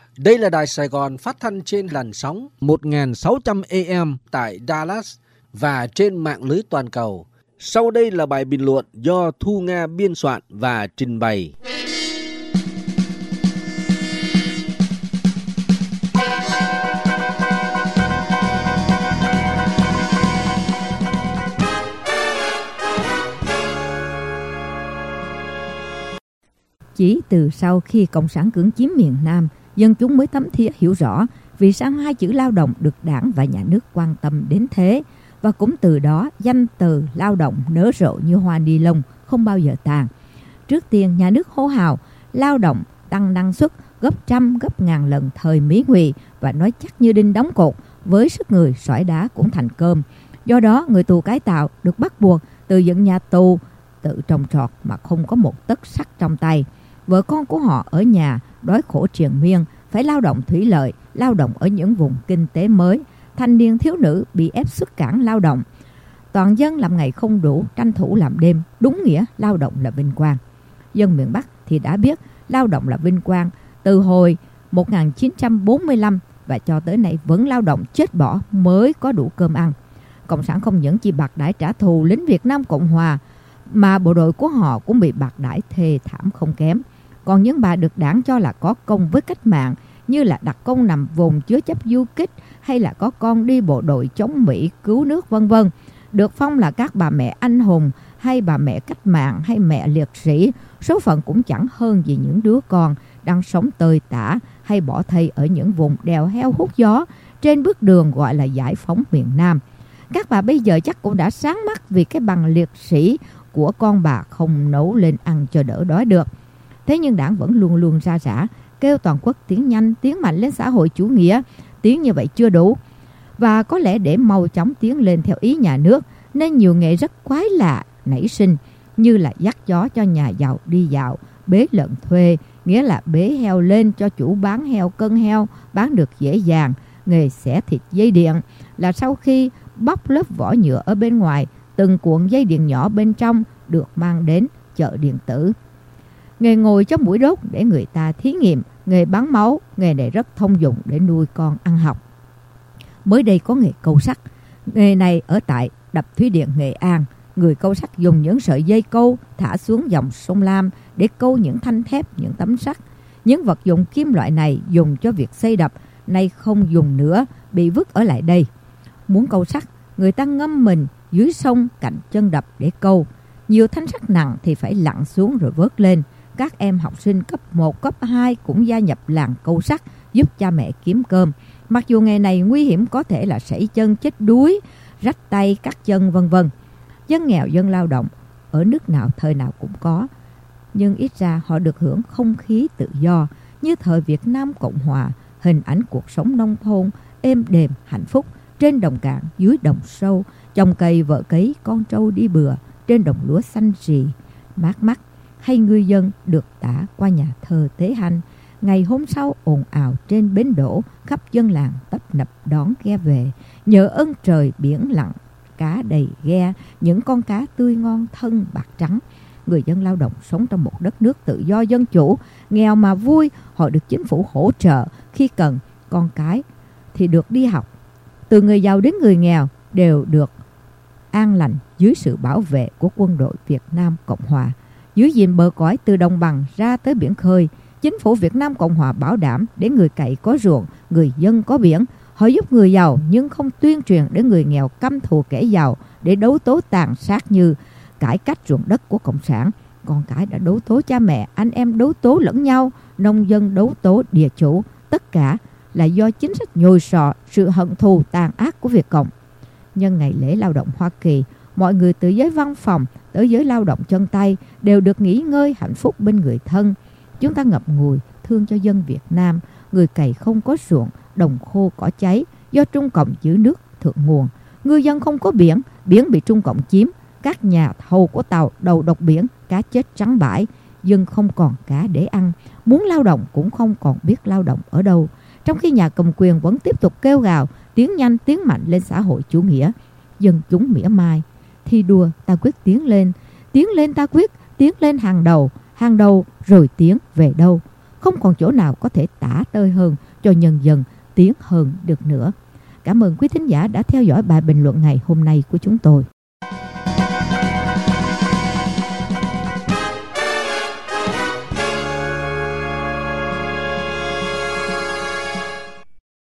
Đây là Đài Sài Gòn phát thanh trên làn sóng 1600 AM tại Dallas và trên mạng lưới toàn cầu. Sau đây là bài bình luận do Thu Nga biên soạn và trình bày. Chỉ từ sau khi Cộng sản cưỡng chiếm miền Nam, dân chúng mới thấm thía hiểu rõ vì sao hai chữ lao động được Đảng và Nhà nước quan tâm đến thế. Và cũng từ đó, danh từ lao động nở rộ như hoa ni lông, không bao giờ tàn. Trước tiên, nhà nước hô hào lao động tăng năng suất gấp trăm gấp ngàn lần thời Mỹ Ngụy và nói chắc như đinh đóng cột, với sức người sỏi đá cũng thành cơm. Do đó, người tù cải tạo được bắt buộc từ dựng nhà tù, tự trồng trọt mà không có một tấc sắt trong tay. Vợ con của họ ở nhà đói khổ triền miên, phải lao động thủy lợi, lao động ở những vùng kinh tế mới. Thanh niên thiếu nữ bị ép xuất cảng lao động. Toàn dân làm ngày không đủ, tranh thủ làm đêm, đúng nghĩa lao động là vinh quang. Dân miền Bắc thì đã biết lao động là vinh quang từ hồi 1945 và cho tới nay vẫn lao động chết bỏ mới có đủ cơm ăn. Cộng sản không những chỉ bạc đãi trả thù lính Việt Nam Cộng Hòa, mà bộ đội của họ cũng bị bạc đãi thê thảm không kém. Còn những bà được Đảng cho là có công với cách mạng, như là đặc công nằm vùng chứa chấp du kích, hay là có con đi bộ đội chống Mỹ cứu nước vân vân, được phong là các bà mẹ anh hùng, hay bà mẹ cách mạng, hay mẹ liệt sĩ, số phận cũng chẳng hơn gì những đứa con đang sống tơi tả hay bỏ thây ở những vùng đèo heo hút gió trên bước đường gọi là giải phóng miền Nam. Các bà bây giờ chắc cũng đã sáng mắt vì cái bằng liệt sĩ của con bà không nấu lên ăn cho đỡ đói được. Thế nhưng Đảng vẫn luôn luôn ra rã kêu toàn quốc tiến nhanh, tiến mạnh lên xã hội chủ nghĩa. Tiến như vậy chưa đủ. Và có lẽ để mau chóng tiến lên theo ý nhà nước, nên nhiều nghề rất quái lạ nảy sinh, như là dắt chó cho nhà giàu đi dạo, bế lợn thuê, nghĩa là bế heo lên cho chủ bán heo cân heo bán được dễ dàng. Nghề xẻ thịt dây điện là sau khi bóc lớp vỏ nhựa ở bên ngoài, từng cuộn dây điện nhỏ bên trong được mang đến chợ điện tử. Nghề ngồi cho mũi đốt để người ta thí nghiệm, nghề bán máu, nghề này rất thông dụng để nuôi con ăn học. Mới đây có nghề câu sắt. Nghề này ở tại đập thủy điện Nghệ An. Người câu sắt dùng những sợi dây câu thả xuống dòng sông Lam để câu những thanh thép, những tấm sắt. Những vật dụng kim loại này dùng cho việc xây đập, nay không dùng nữa, bị vứt ở lại đây. Muốn câu sắt, người ta ngâm mình dưới sông cạnh chân đập để câu. Nhiều thanh sắt nặng thì phải lặn xuống rồi vớt lên. Các em học sinh cấp 1, cấp 2 cũng gia nhập làng câu sắt giúp cha mẹ kiếm cơm. Mặc dù nghề này nguy hiểm, có thể là sảy chân, chết đuối, rách tay, cắt chân vân vân. Dân nghèo, dân lao động ở nước nào thời nào cũng có, nhưng ít ra họ được hưởng không khí tự do như thời Việt Nam Cộng Hòa. Hình ảnh cuộc sống nông thôn êm đềm hạnh phúc trên đồng cạn, dưới đồng sâu, trồng cây vợ cấy, con trâu đi bừa trên đồng lúa xanh rì mát mắt, hay ngư dân được tả qua nhà thơ Tế Hanh. Ngày hôm sau ồn ào trên bến đỗ, khắp dân làng tấp nập đón ghe về. Nhờ ơn trời biển lặng, cá đầy ghe, những con cá tươi ngon thân bạc trắng. Người dân lao động sống trong một đất nước tự do dân chủ, nghèo mà vui, họ được chính phủ hỗ trợ khi cần. Con cái thì được đi học. Từ người giàu đến người nghèo đều được an lành dưới sự bảo vệ của quân đội Việt Nam Cộng Hòa. Giữ gìn bờ cõi từ đồng bằng ra tới biển khơi, chính phủ Việt Nam Cộng Hòa bảo đảm để người cày có ruộng, người dân có biển. Họ giúp người giàu nhưng không tuyên truyền để người nghèo căm thù kẻ giàu để đấu tố tàn sát như cải cách ruộng đất của Cộng sản. Con cái đã đấu tố cha mẹ, anh em đấu tố lẫn nhau, nông dân đấu tố địa chủ. Tất cả là do chính sách nhồi sọ, sự hận thù tàn ác của Việt Cộng. Nhân ngày lễ lao động Hoa Kỳ, mọi người từ giới văn phòng tới giới lao động chân tay đều được nghỉ ngơi hạnh phúc bên người thân. Chúng ta ngậm ngùi thương cho dân Việt Nam, người cày không có ruộng, đồng khô cỏ cháy do Trung Cộng giữ nước thượng nguồn. Ngư dân không có biển, biển bị Trung Cộng chiếm. Các nhà thầu của tàu đầu độc biển, cá chết trắng bãi, dân không còn cá để ăn. Muốn lao động cũng không còn biết lao động ở đâu. Trong khi nhà cầm quyền vẫn tiếp tục kêu gào tiến nhanh tiến mạnh lên xã hội chủ nghĩa, dân chúng mỉa mai thi đua ta quyết tiến lên ta quyết tiến lên hàng đầu rồi tiến về đâu. không còn chỗ nào có thể tả tơi hơn cho nhân dân tiến hơn được nữa. Cảm ơn quý thính giả đã theo dõi bài bình luận ngày hôm nay của chúng tôi.